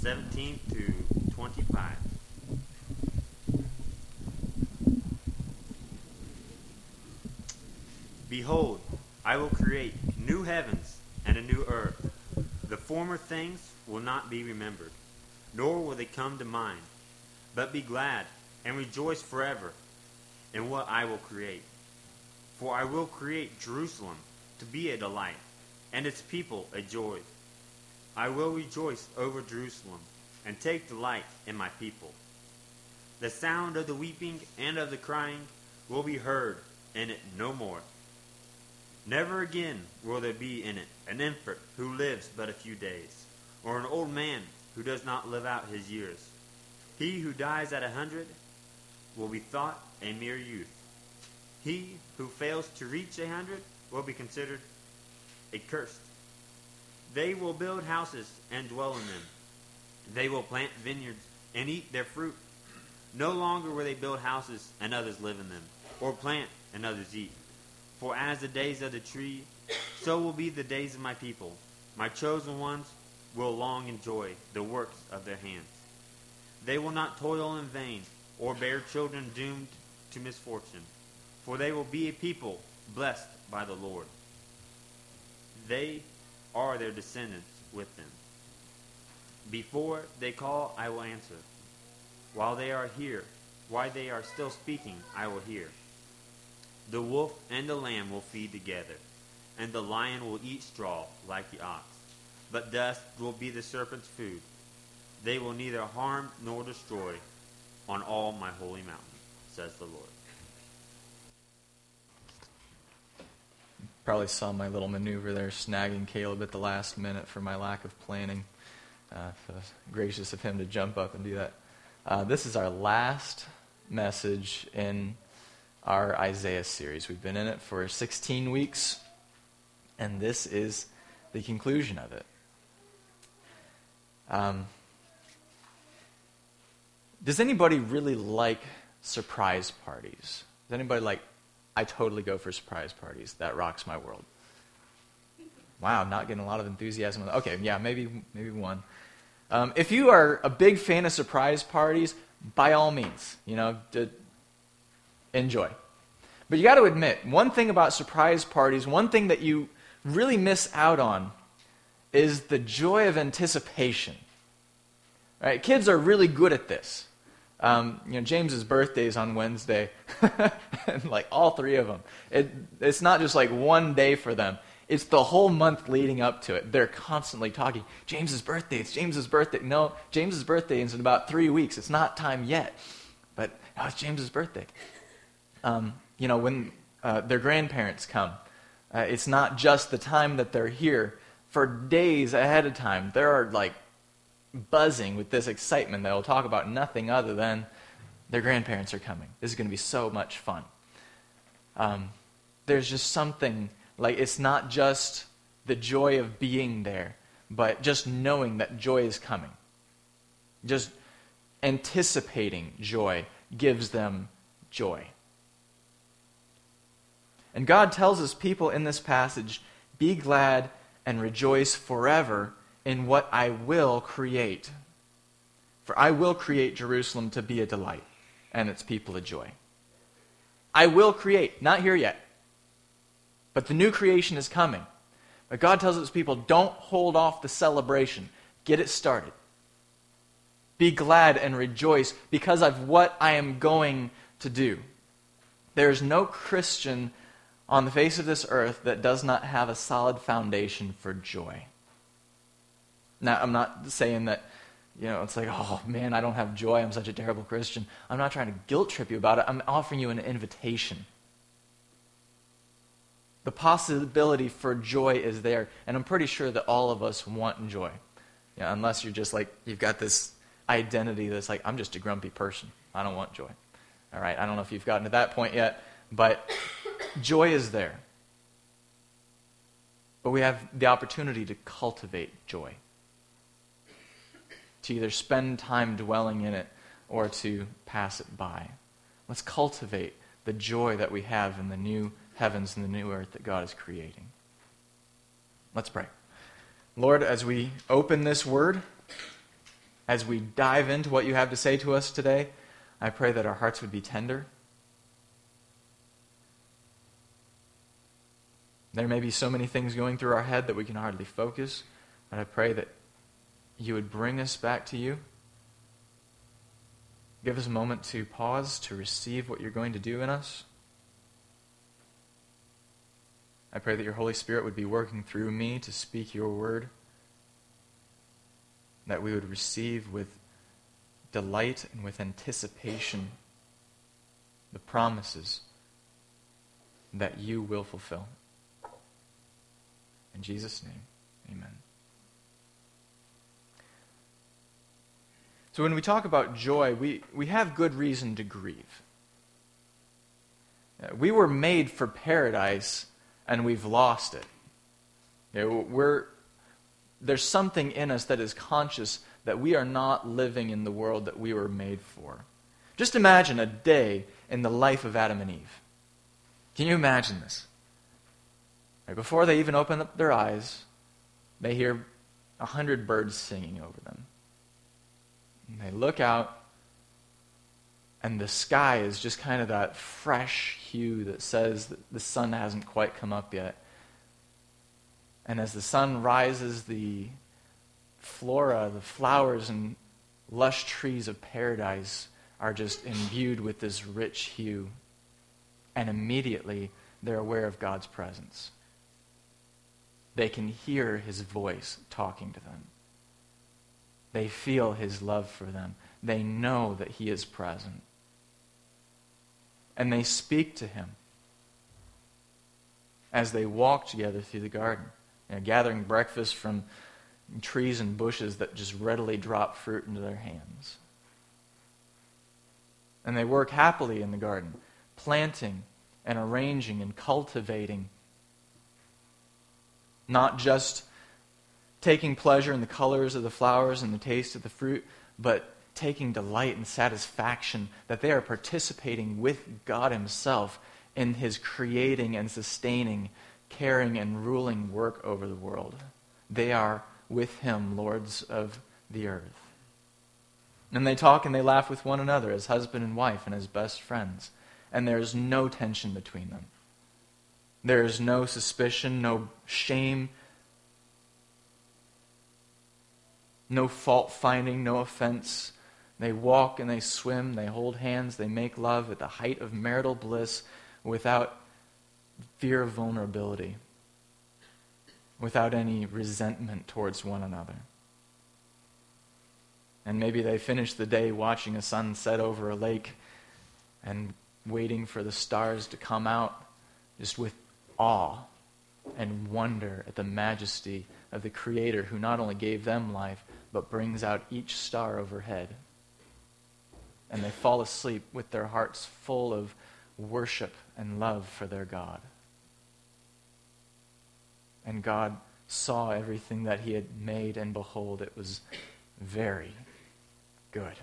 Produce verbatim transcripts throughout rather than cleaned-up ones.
seventeen to twenty-five. Behold, I will create new heavens and a new earth. The former things will not be remembered, nor will they come to mind. But be glad and rejoice forever in what I will create. For I will create Jerusalem to be a delight, and its people a joy. I will rejoice over Jerusalem, and take delight in my people. The sound of the weeping and of the crying will be heard in it no more. Never again will there be in it an infant who lives but a few days, or an old man who does not live out his years. He who dies at a hundred will be thought a mere youth. He who fails to reach a hundred will be considered accursed. They will build houses and dwell in them. They will plant vineyards and eat their fruit. No longer will they build houses and others live in them, or plant and others eat. For as the days of the tree, so will be the days of my people. My chosen ones will long enjoy the works of their hands. They will not toil in vain, or bear children doomed to misfortune. For they will be a people blessed by the Lord. They are their descendants with them. Before they call, I will answer. While they are here, while they are still speaking, I will hear. The wolf and the lamb will feed together, and the lion will eat straw like the ox. But dust will be the serpent's food. They will neither harm nor destroy on all my holy mountain, says the Lord. Probably saw my little maneuver there, snagging Caleb at the last minute for my lack of planning. Uh, so gracious of him to jump up and do that. Uh, this is our last message in our Isaiah series. We've been in it for sixteen weeks, and this is the conclusion of it. Um, does anybody really like surprise parties? Does anybody like, I totally go for surprise parties. That rocks my world. Wow, not getting a lot of enthusiasm. Okay, yeah, maybe maybe one. Um, if you are a big fan of surprise parties, by all means, you know, d- enjoy. But you got to admit, one thing about surprise parties, one thing that you really miss out on is the joy of anticipation. Right? Kids are really good at this. Um, you know, James's birthday is on Wednesday, and like all three of them. It, it's not just like one day for them. It's the whole month leading up to it. They're constantly talking, James's birthday, it's James's birthday. No, James's birthday is in about three weeks. It's not time yet. But no, it's James's birthday. Um, you know, when uh, their grandparents come, uh, it's not just the time that they're here. For days ahead of time, they're like buzzing with this excitement. They'll talk about nothing other than their grandparents are coming. This is going to be so much fun. Um, there's just something, like it's not just the joy of being there, but just knowing that joy is coming. Just anticipating joy gives them joy. And God tells his people in this passage, be glad and rejoice forever in what I will create. For I will create Jerusalem to be a delight, and its people a joy. I will create, not here yet. But the new creation is coming. But God tells his people, don't hold off the celebration. Get it started. Be glad and rejoice because of what I am going to do. There is no Christian on the face of this earth that does not have a solid foundation for joy. Now, I'm not saying that, you know, it's like, oh man, I don't have joy, I'm such a terrible Christian. I'm not trying to guilt trip you about it. I'm offering you an invitation. The possibility for joy is there, and I'm pretty sure that all of us want joy. You know, unless you're just like, you've got this identity that's like, I'm just a grumpy person. I don't want joy. All right, I don't know if you've gotten to that point yet, but joy is there. But we have the opportunity to cultivate joy. To either spend time dwelling in it or to pass it by. Let's cultivate the joy that we have in the new heavens and the new earth that God is creating. Let's pray. Lord, as we open this word, As we dive into what you have to say to us today, I pray that our hearts would be tender. There may be so many things going through our head that we can hardly focus, but I pray that you would bring us back to you. Give us a moment to pause, to receive what you're going to do in us. I pray that your Holy Spirit would be working through me to speak your word, that we would receive with delight and with anticipation the promises that you will fulfill. In Jesus' name, amen. So when we talk about joy, we, we have good reason to grieve. We were made for paradise, and we've lost it. You know, we're, there's something in us that is conscious that we are not living in the world that we were made for. Just imagine a day in the life of Adam and Eve. Can you imagine this? Right before they even open up their eyes, they hear a hundred birds singing over them. And they look out, and the sky is just kind of that fresh hue that says that the sun hasn't quite come up yet. And as the sun rises, the flora, the flowers and lush trees of paradise are just imbued with this rich hue. And immediately they're aware of God's presence. They can hear his voice talking to them. They feel his love for them. They know that he is present. And they speak to him as they walk together through the garden, you know, gathering breakfast from trees and bushes that just readily drop fruit into their hands. And they work happily in the garden, planting and arranging and cultivating, not just taking pleasure in the colors of the flowers and the taste of the fruit, but taking delight and satisfaction that they are participating with God himself in his creating and sustaining, caring and ruling work over the world. They are with him lords of the earth. And they talk and they laugh with one another as husband and wife and as best friends. And there is no tension between them. There is no suspicion, no shame, no fault-finding, no offense. They walk and they swim, they hold hands, they make love at the height of marital bliss without fear of vulnerability, without any resentment towards one another. And maybe they finish the day watching a sunset over a lake and waiting for the stars to come out, just with awe and wonder at the majesty of the Creator who not only gave them life, but brings out each star overhead. And they fall asleep with their hearts full of worship and love for their God. And God saw everything that he had made, and behold, it was very good.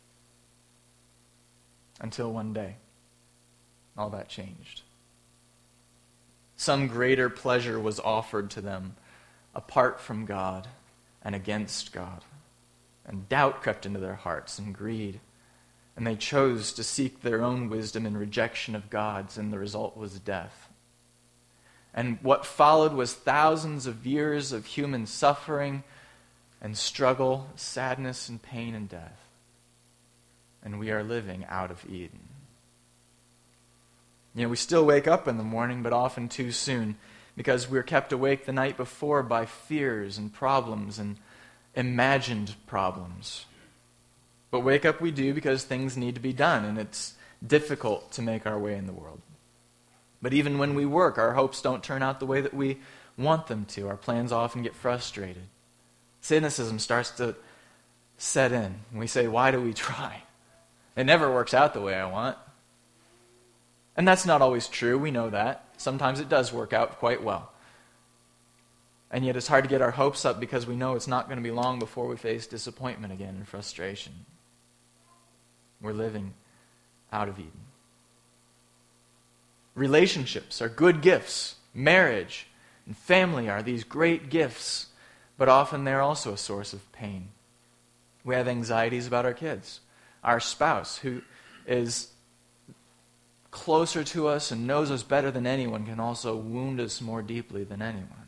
Until one day, all that changed. Some greater pleasure was offered to them apart from God and against God. And doubt crept into their hearts and greed. And they chose to seek their own wisdom in rejection of God's, and the result was death. And what followed was thousands of years of human suffering and struggle, sadness and pain and death. And we are living out of Eden. You know, we still wake up in the morning, but often too soon, because we're kept awake the night before by fears and problems and imagined problems. But wake up we do because things need to be done, and it's difficult to make our way in the world. But even when we work, our hopes don't turn out the way that we want them to. Our plans often get frustrated. Cynicism starts to set in. We say, why do we try? It never works out the way I want. And that's not always true. We know that. Sometimes it does work out quite well. And yet it's hard to get our hopes up because we know it's not going to be long before we face disappointment again and frustration. We're living out of Eden. Relationships are good gifts. Marriage and family are these great gifts, but often they're also a source of pain. We have anxieties about our kids. Our spouse, who is closer to us and knows us better than anyone, can also wound us more deeply than anyone.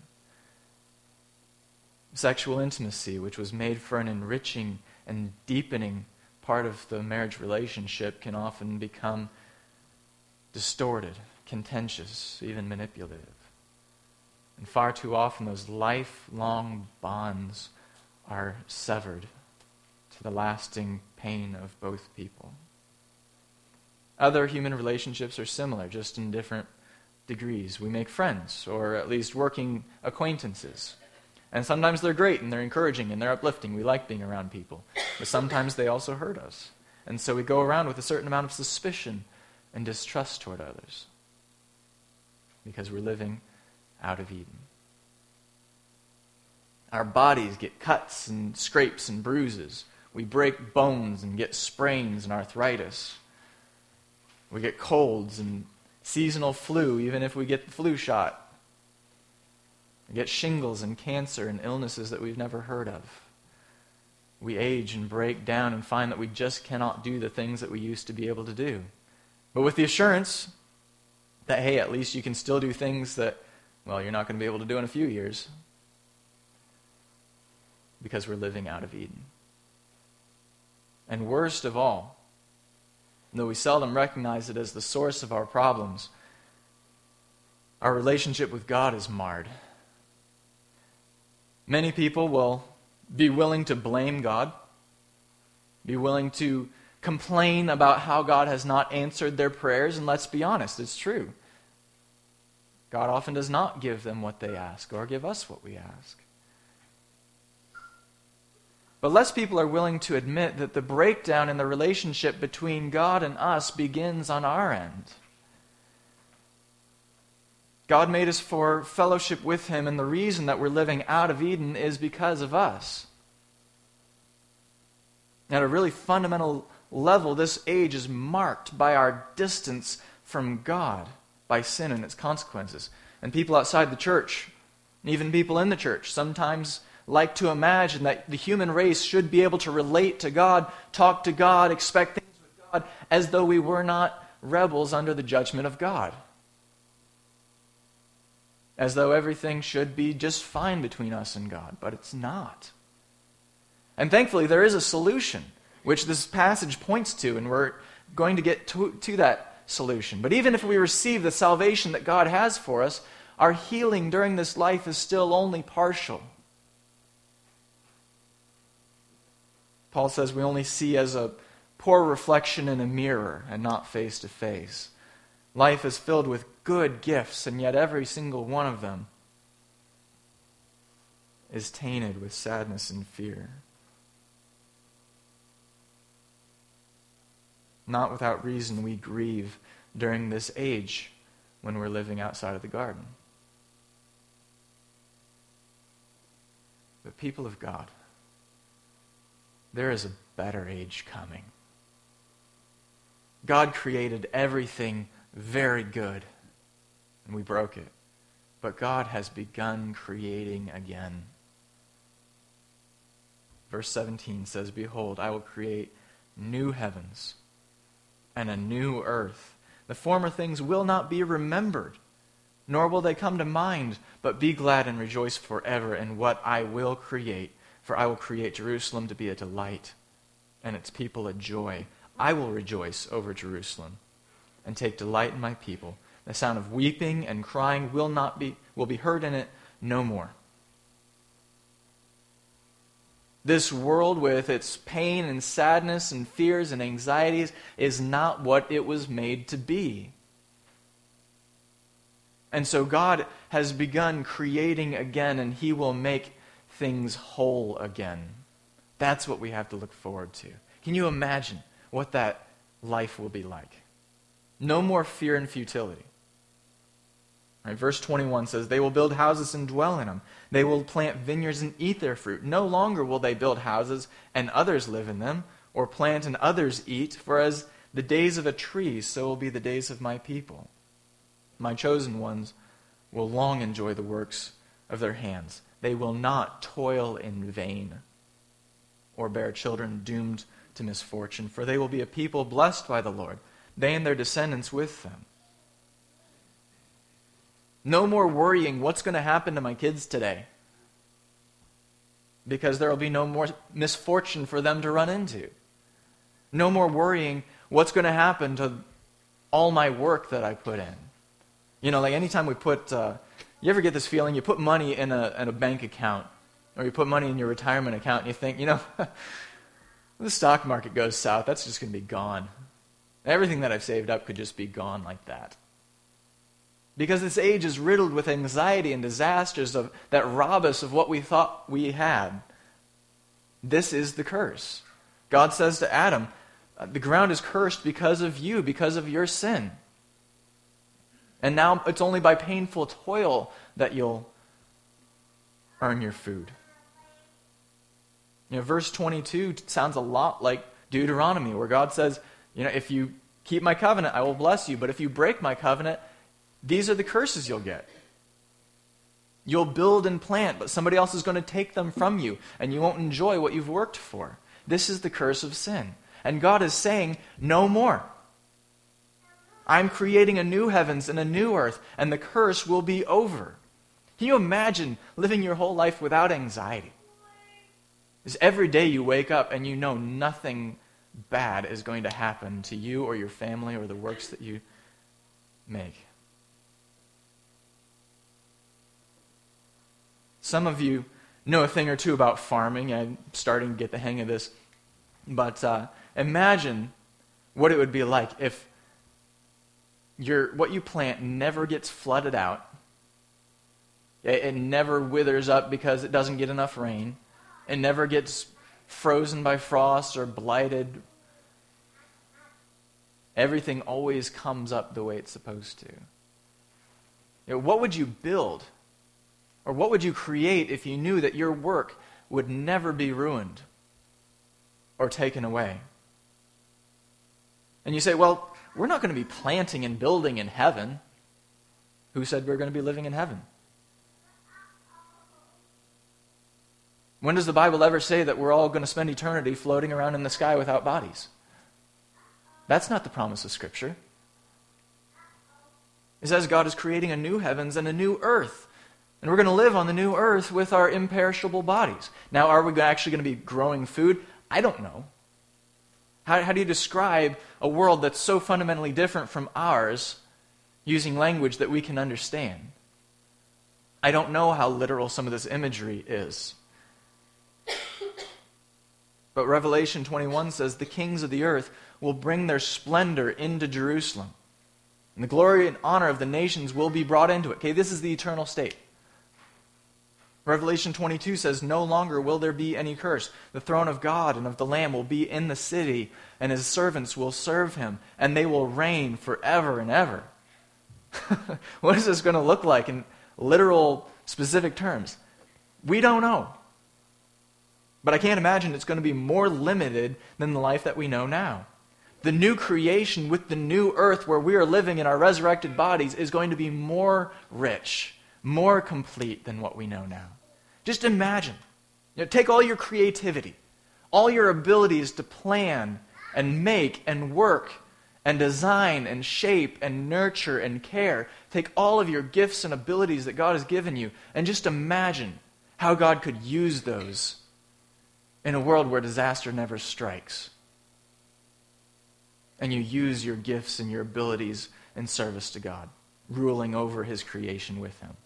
Sexual intimacy, which was made for an enriching and deepening part of the marriage relationship, can often become distorted, contentious, even manipulative. And far too often those lifelong bonds are severed to the lasting pain of both people. Other human relationships are similar, just in different degrees. We make friends, or at least working acquaintances. And sometimes they're great, and they're encouraging, and they're uplifting. We like being around people. But sometimes they also hurt us. And so we go around with a certain amount of suspicion and distrust toward others, because we're living out of Eden. Our bodies get cuts and scrapes and bruises. We break bones and get sprains and arthritis. We get colds and seasonal flu, even if we get the flu shot. We get shingles and cancer and illnesses that we've never heard of. We age and break down and find that we just cannot do the things that we used to be able to do. But with the assurance that, hey, at least you can still do things that, well, you're not going to be able to do in a few years, because we're living out of Eden. And worst of all, though we seldom recognize it as the source of our problems, our relationship with God is marred. Many people will be willing to blame God, be willing to complain about how God has not answered their prayers, and let's be honest, it's true. God often does not give them what they ask, or give us what we ask. But less people are willing to admit that the breakdown in the relationship between God and us begins on our end. God made us for fellowship with Him, and the reason that we're living out of Eden is because of us. At a really fundamental level, this age is marked by our distance from God, by sin and its consequences. And people outside the church, and even people in the church, sometimes like to imagine that the human race should be able to relate to God, talk to God, expect things with God, as though we were not rebels under the judgment of God. As though everything should be just fine between us and God, but it's not. And thankfully, there is a solution, which this passage points to, and we're going to get to, to that solution. But even if we receive the salvation that God has for us, our healing during this life is still only partial. Paul says we only see as a poor reflection in a mirror and not face to face. Life is filled with good gifts, and yet every single one of them is tainted with sadness and fear. Not without reason we grieve during this age when we're living outside of the garden. But people of God, there is a better age coming. God created everything very good, and we broke it. But God has begun creating again. Verse seventeen says, "Behold, I will create new heavens and a new earth. The former things will not be remembered, nor will they come to mind, but be glad and rejoice forever in what I will create. For I will create Jerusalem to be a delight, and its people a joy. I will rejoice over Jerusalem and take delight in my people. The sound of weeping and crying will not be will be heard in it no more." This world with its pain and sadness and fears and anxieties is not what it was made to be. And so God has begun creating again, and He will make things whole again. That's what we have to look forward to. Can you imagine what that life will be like? No more fear and futility. Right, verse twenty-one says, "They will build houses and dwell in them. They will plant vineyards and eat their fruit. No longer will they build houses and others live in them, or plant and others eat, for as the days of a tree, so will be the days of my people. My chosen ones will long enjoy the works of their hands. They will not toil in vain." or bear children doomed to misfortune, for they will be a people blessed by the Lord, they and their descendants with them. No more worrying what's going to happen to my kids today, because there will be no more misfortune for them to run into. No more worrying what's going to happen to all my work that I put in. You know, like anytime we put, uh, you ever get this feeling, you put money in a, in a bank account, or you put money in your retirement account, and you think, you know, the stock market goes south, that's just going to be gone. Everything that I've saved up could just be gone like that. Because this age is riddled with anxiety and disasters of, that rob us of what we thought we had. This is the curse. God says to Adam, the ground is cursed because of you, because of your sin. And now it's only by painful toil that you'll earn your food. You know, verse twenty-two sounds a lot like Deuteronomy, where God says, you know, if you keep my covenant, I will bless you. But if you break my covenant, these are the curses you'll get. You'll build and plant, but somebody else is going to take them from you, and you won't enjoy what you've worked for. This is the curse of sin. And God is saying, no more. I'm creating a new heavens and a new earth, and the curse will be over. Can you imagine living your whole life without anxiety? Because every day you wake up and you know nothing bad is going to happen to you or your family or the works that you make. Some of you know a thing or two about farming. I'm starting to get the hang of this. But uh, imagine what it would be like if your what you plant never gets flooded out. It, it never withers up because it doesn't get enough rain. It never gets frozen by frost or blighted. Everything always comes up the way it's supposed to. You know, what would you build? Or what would you create if you knew that your work would never be ruined or taken away? And you say, well, we're not going to be planting and building in heaven. Who said we're going to be living in heaven? When does the Bible ever say that we're all going to spend eternity floating around in the sky without bodies? That's not the promise of Scripture. It says God is creating a new heavens and a new earth. And we're going to live on the new earth with our imperishable bodies. Now, are we actually going to be growing food? I don't know. How, how do you describe a world that's so fundamentally different from ours using language that we can understand? I don't know how literal some of this imagery is. But Revelation twenty-one says, the kings of the earth will bring their splendor into Jerusalem. And the glory and honor of the nations will be brought into it. Okay, this is the eternal state. Revelation twenty-two says, no longer will there be any curse. The throne of God and of the Lamb will be in the city, and his servants will serve him, and they will reign forever and ever. What is this going to look like in literal, specific terms? We don't know. But I can't imagine it's going to be more limited than the life that we know now. The new creation with the new earth where we are living in our resurrected bodies is going to be more rich, more complete than what we know now. Just imagine. You know, take all your creativity, all your abilities to plan and make and work and design and shape and nurture and care. Take all of your gifts and abilities that God has given you and just imagine how God could use those in a world where disaster never strikes. And you use your gifts and your abilities in service to God, ruling over his creation with him.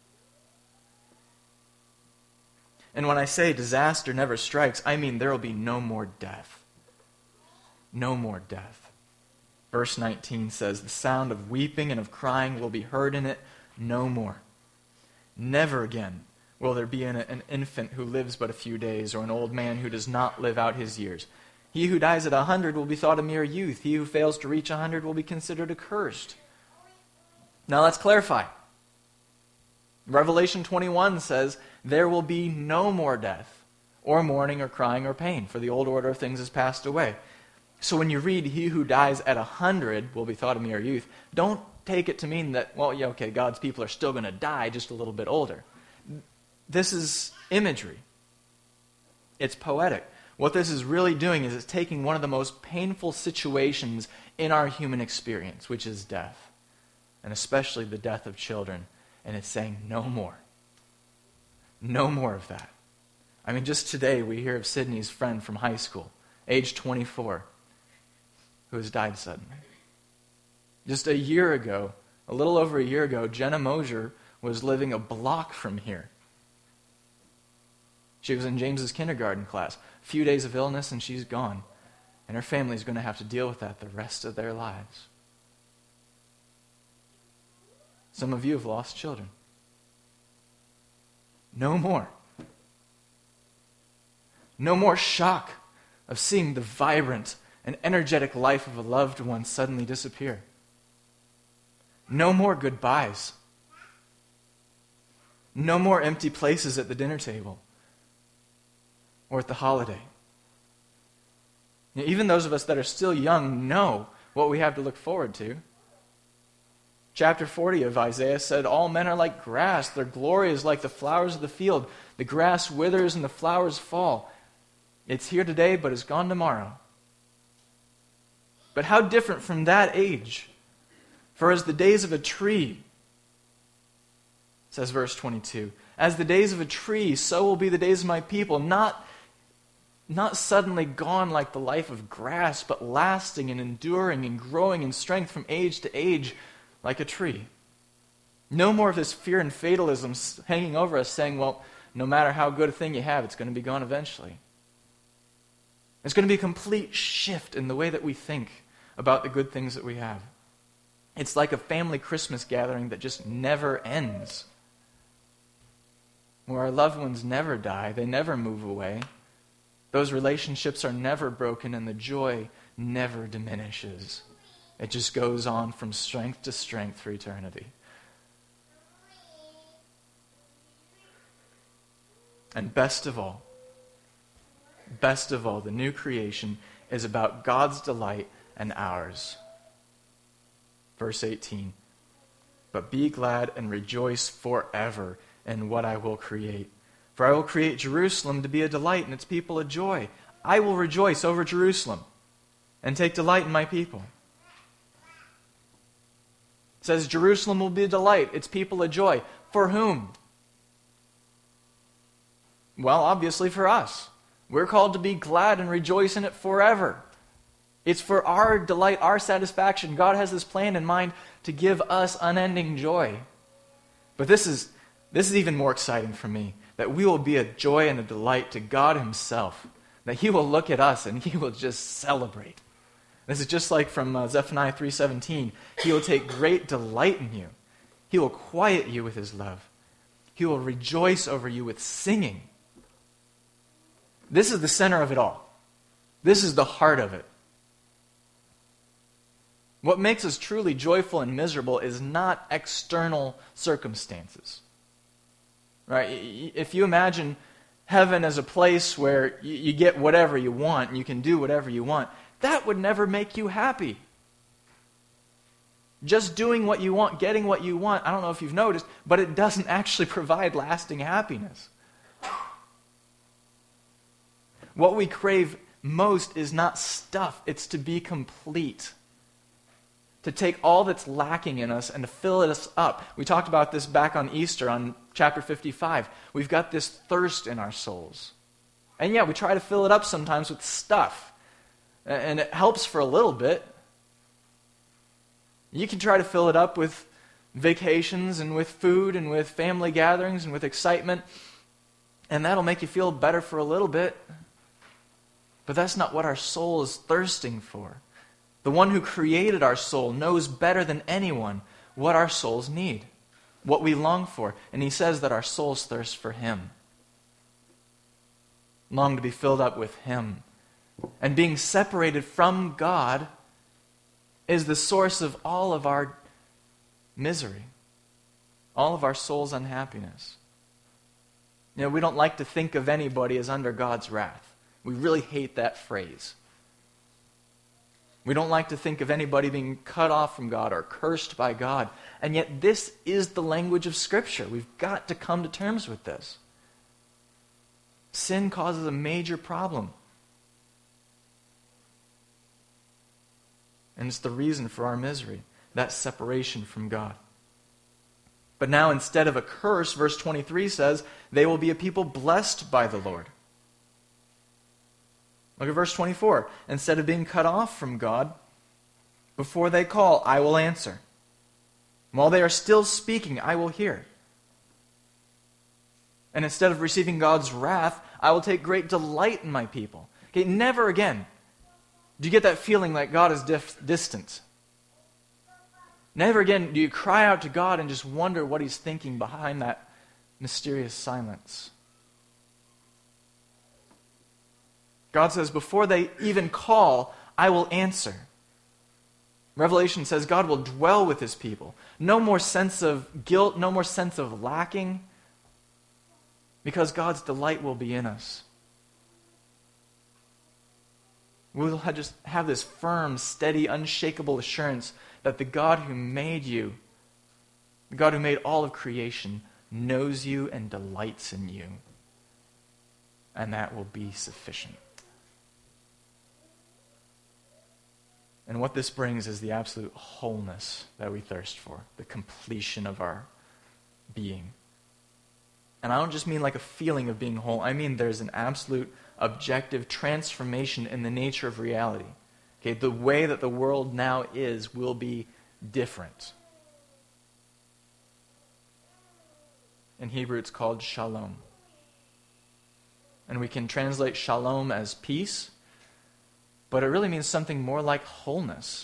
And when I say disaster never strikes, I mean there will be no more death. No more death. Verse nineteen says, the sound of weeping and of crying will be heard in it no more. Never again will there be an, an infant who lives but a few days, or an old man who does not live out his years. He who dies at a hundred will be thought a mere youth. He who fails to reach a hundred will be considered accursed. Now let's clarify. Revelation twenty-one says, there will be no more death, or mourning, or crying, or pain, for the old order of things has passed away. So when you read, he who dies at a hundred will be thought a mere youth, don't take it to mean that, well, yeah, okay, God's people are still going to die, just a little bit older. This is imagery. It's poetic. What this is really doing is it's taking one of the most painful situations in our human experience, which is death, and especially the death of children, and it's saying no more. No more of that. I mean, just today we hear of Sydney's friend from high school, age twenty-four, who has died suddenly. Just a year ago, a little over a year ago, Jenna Mosier was living a block from here. She was in James's kindergarten class. A few days of illness and she's gone. And her family's going to have to deal with that the rest of their lives. Some of you have lost children. No more. No more shock of seeing the vibrant and energetic life of a loved one suddenly disappear. No more goodbyes. No more empty places at the dinner table or at the holiday. Even those of us that are still young know what we have to look forward to. Chapter forty of Isaiah said, all men are like grass. Their glory is like the flowers of the field. The grass withers and the flowers fall. It's here today, but it's gone tomorrow. But how different from that age? For as the days of a tree, says verse twenty-two, as the days of a tree, so will be the days of my people, not, not suddenly gone like the life of grass, but lasting and enduring and growing in strength from age to age like a tree. No more of this fear and fatalism hanging over us saying, well, no matter how good a thing you have, it's going to be gone eventually. It's going to be a complete shift in the way that we think about the good things that we have. It's like a family Christmas gathering that just never ends. Where our loved ones never die, they never move away. Those relationships are never broken and the joy never diminishes. It just goes on from strength to strength for eternity. And best of all, best of all, the new creation is about God's delight and ours. Verse eighteen, but be glad and rejoice forever in what I will create. For I will create Jerusalem to be a delight and its people a joy. I will rejoice over Jerusalem and take delight in my people. It says Jerusalem will be a delight, its people a joy. For whom? Well, obviously for us. We're called to be glad and rejoice in it forever. It's for our delight, our satisfaction. God has this plan in mind to give us unending joy. But this is, this is even more exciting for me, that we will be a joy and a delight to God himself. That he will look at us and he will just celebrate. This is just like from uh, Zephaniah three seventeen. He will take great delight in you. He will quiet you with his love. He will rejoice over you with singing. This is the center of it all. This is the heart of it. What makes us truly joyful and miserable is not external circumstances. Right? If you imagine heaven as a place where you get whatever you want and you can do whatever you want, that would never make you happy. Just doing what you want, getting what you want, I don't know if you've noticed, but it doesn't actually provide lasting happiness. What we crave most is not stuff, it's to be complete. To take all that's lacking in us and to fill us up. We talked about this back on Easter on chapter fifty-five. We've got this thirst in our souls. And yeah, we try to fill it up sometimes with stuff. And it helps for a little bit. You can try to fill it up with vacations and with food and with family gatherings and with excitement. And that'll make you feel better for a little bit. But that's not what our soul is thirsting for. The one who created our soul knows better than anyone what our souls need, what we long for. And he says that our souls thirst for him. Long to be filled up with him. And being separated from God is the source of all of our misery, all of our soul's unhappiness. You know, we don't like to think of anybody as under God's wrath. We really hate that phrase. We don't like to think of anybody being cut off from God or cursed by God. And yet this is the language of Scripture. We've got to come to terms with this. Sin causes a major problem And it's the reason for our misery, that separation from God. But now instead of a curse, verse twenty-three says, they will be a people blessed by the Lord. Look at verse twenty-four. Instead of being cut off from God, before they call, I will answer. While they are still speaking, I will hear. And instead of receiving God's wrath, I will take great delight in my people. Okay, never again do you get that feeling like God is dif- distant. Never again do you cry out to God and just wonder what He's thinking behind that mysterious silence. God says, before they even call, I will answer. Revelation says God will dwell with His people. No more sense of guilt, no more sense of lacking, because God's delight will be in us. We'll just have this firm, steady, unshakable assurance that the God who made you, the God who made all of creation, knows you and delights in you. And that will be sufficient. And what this brings is the absolute wholeness that we thirst for, the completion of our being. And I don't just mean like a feeling of being whole. I mean there's an absolute objective transformation in the nature of reality. Okay, the way that the world now is will be different. In Hebrew it's called shalom. And we can translate shalom as peace, but it really means something more like wholeness.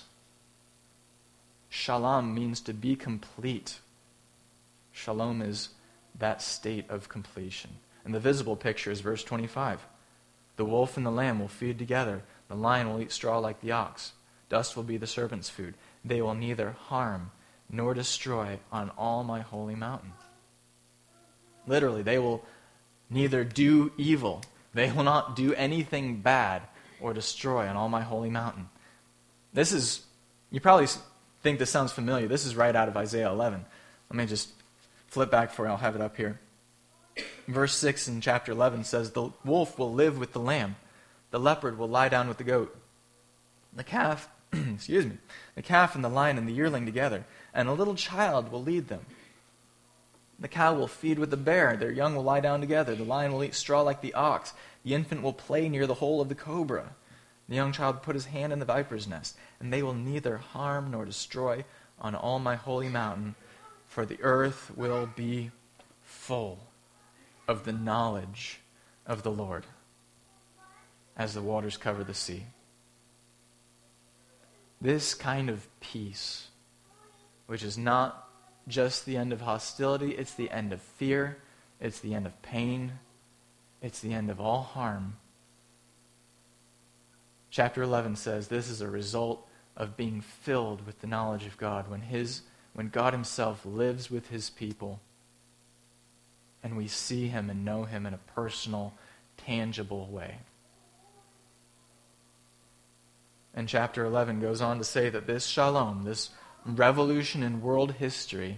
Shalom means to be complete. Shalom is that state of completion. And the visible picture is verse twenty-five. The wolf and the lamb will feed together. The lion will eat straw like the ox. Dust will be the serpent's food. They will neither harm nor destroy on all my holy mountain. Literally, they will neither do evil. They will not do anything bad or destroy on all my holy mountain. This is, you probably think this sounds familiar. This is right out of Isaiah eleven. Let me just flip back for you. I'll have it up here. Verse six in chapter eleven says, the wolf will live with the lamb. The leopard will lie down with the goat. The calf, excuse me, the calf and the lion and the yearling together, and a little child will lead them. The cow will feed with the bear. Their young will lie down together. The lion will eat straw like the ox. The infant will play near the hole of the cobra. The young child will put his hand in the viper's nest. And they will neither harm nor destroy on all my holy mountain, for the earth will be full of the knowledge of the Lord, as the waters cover the sea. This kind of peace, which is not just the end of hostility, it's the end of fear, it's the end of pain, it's the end of all harm. Chapter eleven says this is a result of being filled with the knowledge of God, when his when God Himself lives with His people, and we see Him and know Him in a personal, tangible way. And chapter eleven goes on to say that this shalom, this revolution in world history,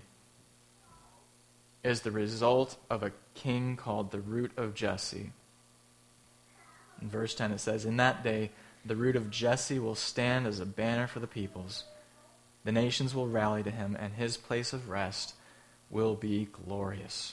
is the result of a king called the root of Jesse. In verse ten it says, in that day the root of Jesse will stand as a banner for the peoples. The nations will rally to him, and his place of rest will be glorious.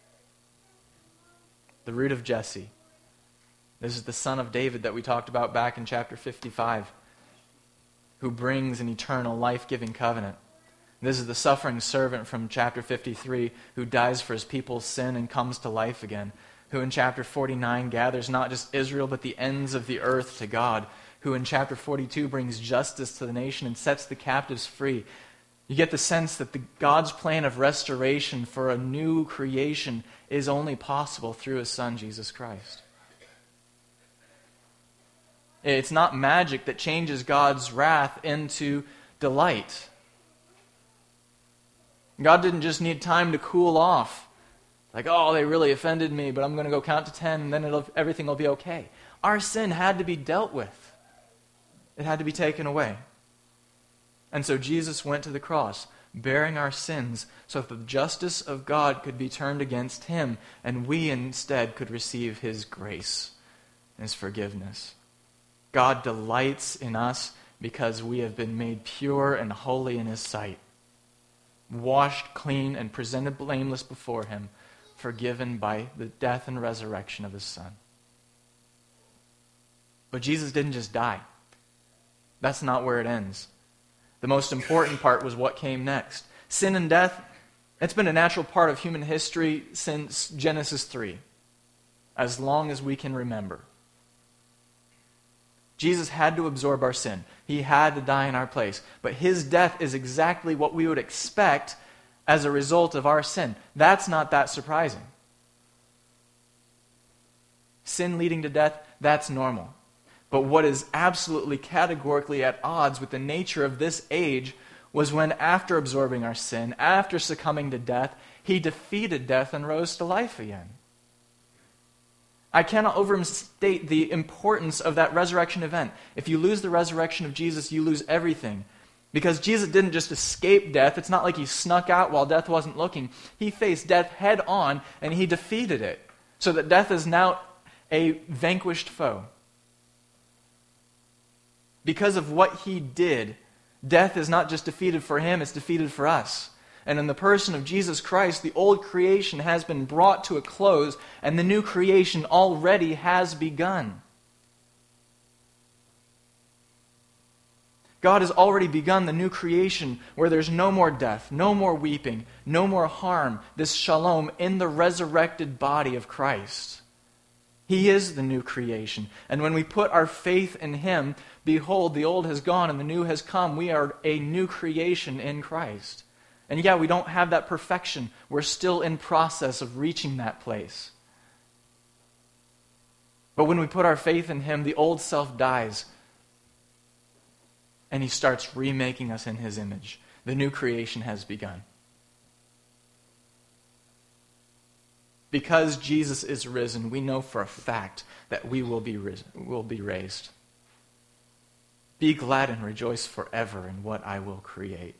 The root of Jesse. This is the son of David that we talked about back in chapter fifty-five, who brings an eternal life-giving covenant. This is the suffering servant from chapter fifty-three who dies for his people's sin and comes to life again, who in chapter forty-nine gathers not just Israel but the ends of the earth to God, who in chapter forty-two brings justice to the nation and sets the captives free. You get the sense that the God's plan of restoration for a new creation is only possible through His Son, Jesus Christ. It's not magic that changes God's wrath into delight. God didn't just need time to cool off. Like, oh, they really offended me, but I'm going to go count to ten, and then it'll, everything will be okay. Our sin had to be dealt with. It had to be taken away. And so Jesus went to the cross, bearing our sins, so that the justice of God could be turned against Him, and we instead could receive His grace and His forgiveness. God delights in us because we have been made pure and holy in his sight, washed clean and presented blameless before him, forgiven by the death and resurrection of his Son. But Jesus didn't just die. That's not where it ends. The most important part was what came next. Sin and death, it's been a natural part of human history since Genesis three, as long as we can remember. Jesus had to absorb our sin. He had to die in our place. But his death is exactly what we would expect as a result of our sin. That's not that surprising. Sin leading to death, that's normal. But what is absolutely categorically at odds with the nature of this age was when, after absorbing our sin, after succumbing to death, he defeated death and rose to life again. I cannot overstate the importance of that resurrection event. If you lose the resurrection of Jesus, you lose everything. Because Jesus didn't just escape death. It's not like he snuck out while death wasn't looking. He faced death head on and he defeated it. So that death is now a vanquished foe. Because of what he did, death is not just defeated for him, it's defeated for us. And in the person of Jesus Christ, the old creation has been brought to a close, and the new creation already has begun. God has already begun the new creation where there's no more death, no more weeping, no more harm, this shalom in the resurrected body of Christ. He is the new creation. And when we put our faith in him, behold, the old has gone and the new has come. We are a new creation in Christ. And yeah, we don't have that perfection. We're still in process of reaching that place. But when we put our faith in him, the old self dies. And he starts remaking us in his image. The new creation has begun. Because Jesus is risen, we know for a fact that we will be risen, will be raised. Be glad and rejoice forever in what I will create.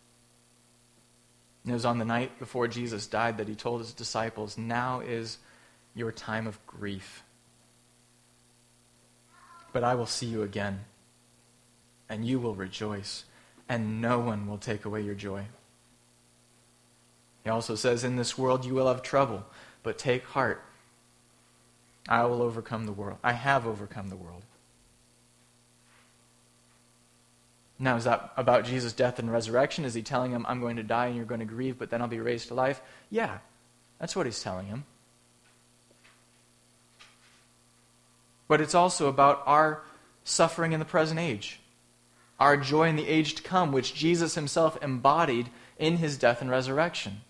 It was on the night before Jesus died that he told his disciples, now is your time of grief. But I will see you again, and you will rejoice, and no one will take away your joy. He also says, in this world you will have trouble, but take heart. I will overcome the world. I have overcome the world. Now, is that about Jesus' death and resurrection? Is he telling him, I'm going to die and you're going to grieve, but then I'll be raised to life? Yeah, that's what he's telling him. But it's also about our suffering in the present age, our joy in the age to come, which Jesus himself embodied in his death and resurrection.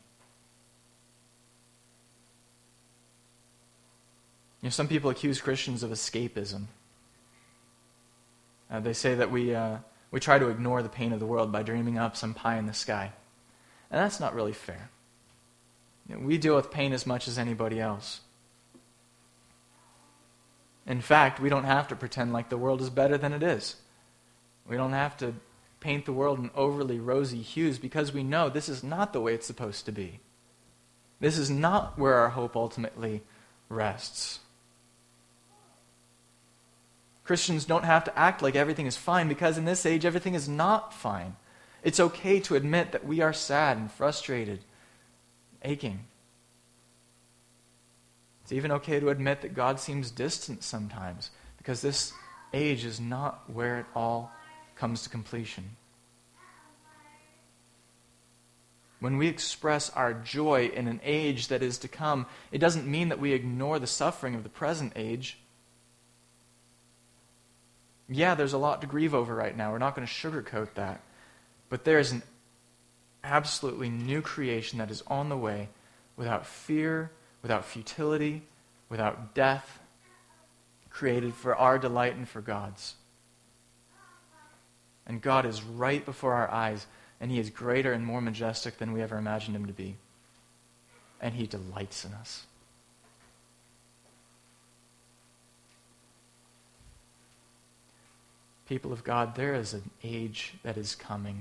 You know, some people accuse Christians of escapism. Uh, they say that we uh, we try to ignore the pain of the world by dreaming up some pie in the sky. And that's not really fair. You know, we deal with pain as much as anybody else. In fact, we don't have to pretend like the world is better than it is. We don't have to paint the world in overly rosy hues because we know this is not the way it's supposed to be. This is not where our hope ultimately rests. Christians don't have to act like everything is fine because in this age everything is not fine. It's okay to admit that we are sad and frustrated, aching. It's even okay to admit that God seems distant sometimes because this age is not where it all comes to completion. When we express our joy in an age that is to come, it doesn't mean that we ignore the suffering of the present age. Yeah, there's a lot to grieve over right now. We're not going to sugarcoat that. But there is an absolutely new creation that is on the way without fear, without futility, without death, created for our delight and for God's. And God is right before our eyes, and he is greater and more majestic than we ever imagined him to be. And he delights in us. People of God, there is an age that is coming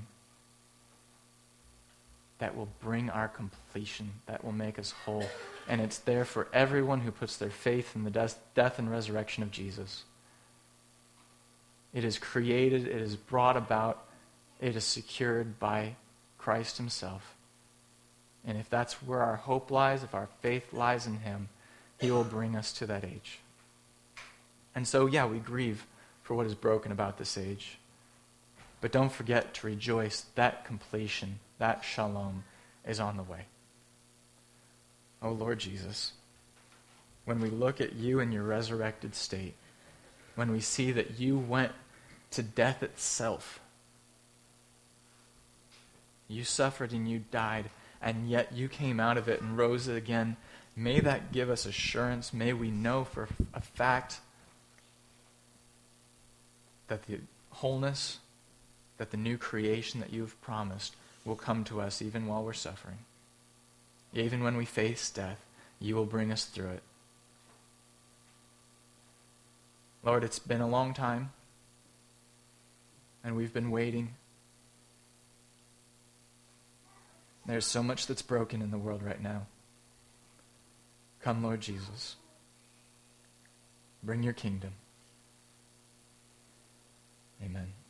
that will bring our completion, that will make us whole. And it's there for everyone who puts their faith in the death, death and resurrection of Jesus. It is created, it is brought about, it is secured by Christ himself. And if that's where our hope lies, if our faith lies in him, he will bring us to that age. And so, yeah, we grieve for what is broken about this age. But don't forget to rejoice that completion, that shalom, is on the way. Oh, Lord Jesus, when we look at you in your resurrected state, when we see that you went to death itself, you suffered and you died, and yet you came out of it and rose again, may that give us assurance. May we know for a fact that the wholeness, that the new creation that you've promised will come to us even while we're suffering. Even when we face death, you will bring us through it. Lord, it's been a long time, and we've been waiting. There's so much that's broken in the world right now. Come, Lord Jesus. Bring your kingdom. Amen.